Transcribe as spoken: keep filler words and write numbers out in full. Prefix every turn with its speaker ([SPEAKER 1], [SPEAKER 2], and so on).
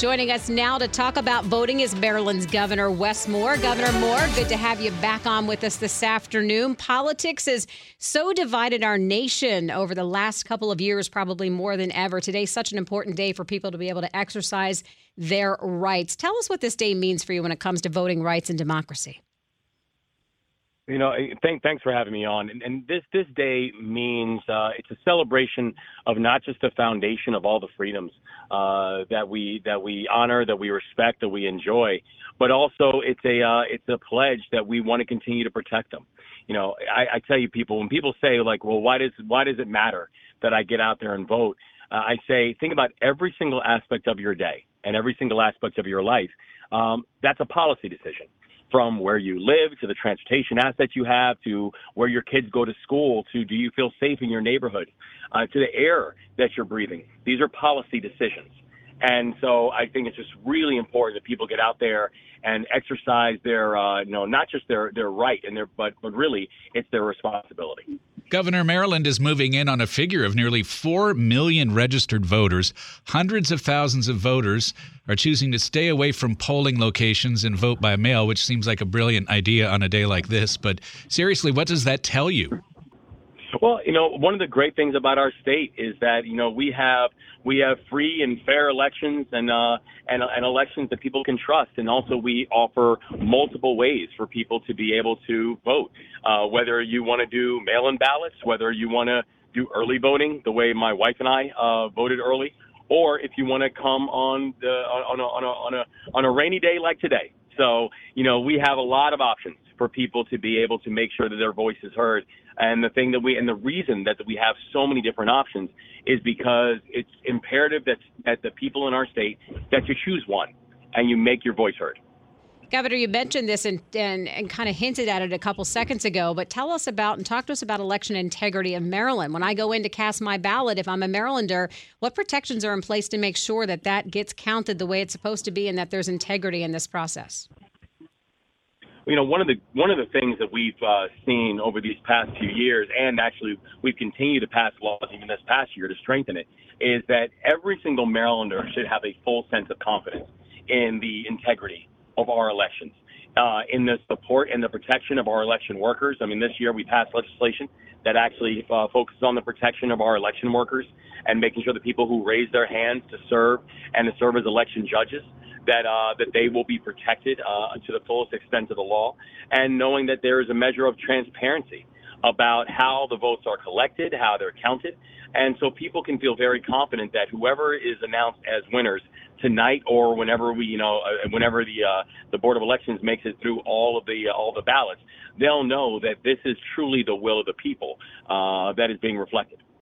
[SPEAKER 1] Joining us now to talk about voting is Maryland's Governor Wes Moore. Governor Moore, good to have you back on with us this afternoon. Politics has so divided our nation over the last couple of years, probably more than ever. Today's such an important day for people to be able to exercise their rights. Tell us what this day means for you when it comes to voting rights and democracy.
[SPEAKER 2] You know, thank, thanks for having me on. And, and this this day means uh, it's a celebration of not just the foundation of all the freedoms uh, that we that we honor, that we respect, that we enjoy, but also it's a uh, it's a pledge that we want to continue to protect them. You know, I, I tell you, people, when people say like, well, why does why does it matter that I get out there and vote? Uh, I say, think about every single aspect of your day and every single aspect of your life. Um, that's a policy decision. From where you live to the transportation assets you have to where your kids go to school to do you feel safe in your neighborhood uh, to the air that you're breathing. These are policy decisions. And so I think it's just really important that people get out there and exercise their, uh, you know, not just their, their right and their, but, but really it's their responsibility.
[SPEAKER 3] Governor, Maryland is moving in on a figure of nearly four million registered voters. Hundreds of thousands of voters are choosing to stay away from polling locations and vote by mail, which seems like a brilliant idea on a day like this. But seriously, what does that tell you?
[SPEAKER 2] Well, you know, one of the great things about our state is that, you know, we have we have free and fair elections and uh, and, and elections that people can trust. And also we offer multiple ways for people to be able to vote, uh, whether you want to do mail-in ballots, whether you want to do early voting the way my wife and I uh, voted early, or if you want to come on the on a, on a on a on a rainy day like today. So, you know, we have a lot of options for people to be able to make sure that their voice is heard. And the thing that we, and the reason that we have so many different options is because it's imperative that, that the people in our state, that you choose one and you make your voice heard.
[SPEAKER 1] Governor, you mentioned this and, and, and kind of hinted at it a couple seconds ago, but tell us about and talk to us about election integrity in Maryland. When I go in to cast my ballot, if I'm a Marylander, what protections are in place to make sure that that gets counted the way it's supposed to be and that there's integrity in this process?
[SPEAKER 2] You know, one of the one of the things that we've uh, seen over these past few years, and actually we've continued to pass laws even this past year to strengthen it, is that every single Marylander should have a full sense of confidence in the integrity of our elections, uh, in the support and the protection of our election workers. I mean, this year we passed legislation that actually uh, focuses on the protection of our election workers and making sure the people who raise their hands to serve and to serve as election judges, that uh, that they will be protected uh, to the fullest extent of the law, and knowing that there is a measure of transparency about how the votes are collected, how they're counted, and so people can feel very confident that whoever is announced as winners tonight or whenever we, you know, uh, whenever the uh, the Board of Elections makes it through all of the uh, all the ballots, they'll know that this is truly the will of the people uh, that is being reflected.